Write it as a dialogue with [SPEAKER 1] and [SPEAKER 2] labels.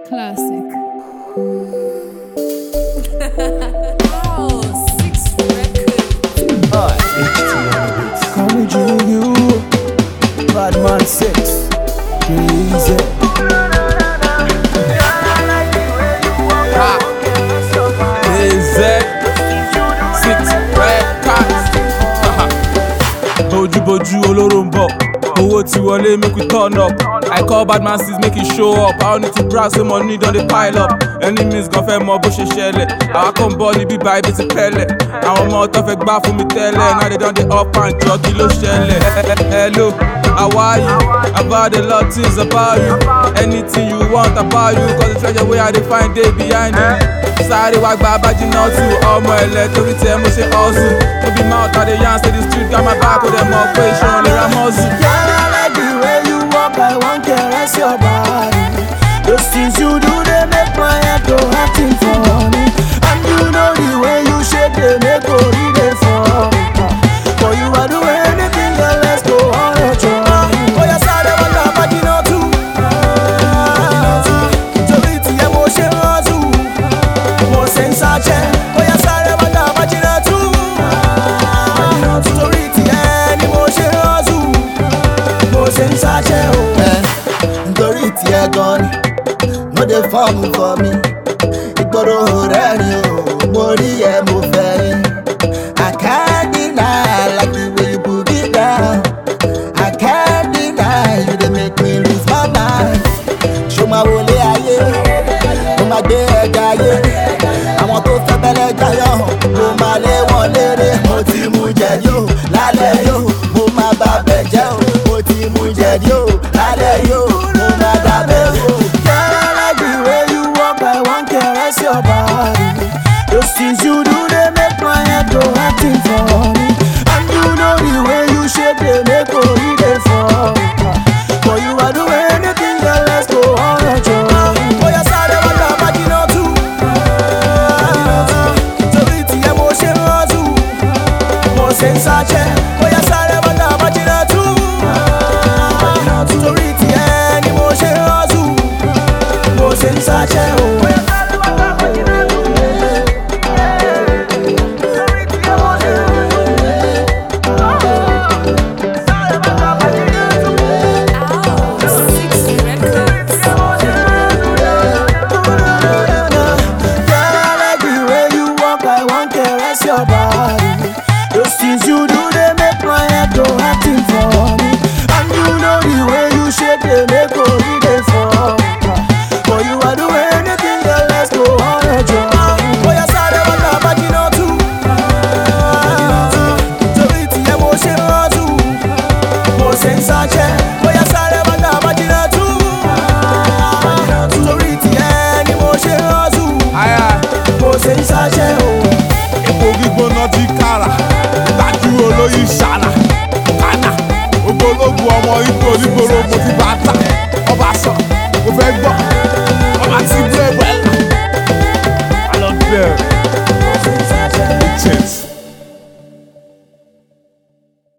[SPEAKER 1] Classic.
[SPEAKER 2] Oh, 6 records.
[SPEAKER 3] Call me G.U. Badman 6. Easy.
[SPEAKER 4] Boju olóró ń bọ̀, owó ti wọlé make we turn up. I call Badman 6 make it show up. I don't need to brag say money don dey pile up. Enemies gan fẹ́ mọ bó ṣe ṣẹlẹ̀. Àwa kàn ń bọ̀ níbí báyìí bí ti pẹ́lẹ̀. Àwọn ọmọ tó fẹ́ gbá fún mi tẹ́lẹ̀. Now they don dey up and jọ kí ló ṣẹlẹ̀. Hello, how are you? I've heard a lot of things about you. Anything you want about you, cause the treasure wey I dey find dey behind you. Sáré wá gba Bájínà tù ọmọ ẹ̀lẹ́ torí tẹ́ mo ṣe hustle. No be mouth I dey yarn say the street got my back ó dẹ̀ mọ̀ pé iṣan lè ra mọ́ọ̀sù.
[SPEAKER 3] Girl, I like the way you walk, I want to caress your body. Those things you do, they make my head go acting funny. And you know the way you shake, they make go read it for me. For you, I do anything, girl, let's go on a journey. Oh, yes, I never got Bájínà tù. Torí tí ẹ mo ṣe hustle, mo ṣe ń ṣàjẹ́. Oh, yes, I never got Bájínà tù. Torí tí ẹ ni mo ṣe hustle, mo ṣe ń ṣàjẹ́ o. Nítorí tí ẹ gan ni, no dey form for me. Ìgboro rẹ̀ ni o, mo rí ẹ mo fẹ́ ni. I can't deny like the way you put it down. I can't deny you dey make me lose my mind. Ṣo máa wọlé ayé, mo máa gbé ẹja ayé. Àwọn tó fẹ́ bẹ́lẹ̀ jayọ̀, mo máa lé wọn léré. Mo ti mú jẹ̀dí o, lálẹ́ yóò, mo máa bá bẹ̀ jẹ́ o. Mo ti mú jẹ̀dí o, lálẹ́ yóò, mo máa dábẹ́ o. Girl, I like the way you walk, I want to caress your body. Those things you do, they make my head go acting funny. And you know the way you shake, they make go read it for me. For you, I do anything, girl, let's go on a journey. Oh, yes, I never got Bájínà tù. Torí tí ẹ mo ṣe hustle, mo ṣe ń ṣàjẹ́. Oh, yes, I never got Bájínà tù. Torí tí ẹ ni mo ṣe hustle, mo ṣe ń ṣàjẹ́ o. Your body, those things you do, they make my head go acting funny. And you know the way you shake, they make go read it for me. For you, I do anything, girl, let's go on a journey. Oh, yes, I never got Bájínà tù. Torí tí ẹ mo ṣe hustle, mo ṣe ń ṣàjẹ́. Oh, yes, I never got Bájínà tù. Torí tí ẹ ni mo ṣe hustle, mo ṣe ń ṣàjẹ́ o.
[SPEAKER 4] Epo gbígbóná ti kára, ìtajú olóyin ṣàlà, kánà, ògbólógùn ọmọ ipò onígboro mo ti bá ta, ọba sọ, mo fẹ́ gbọ́.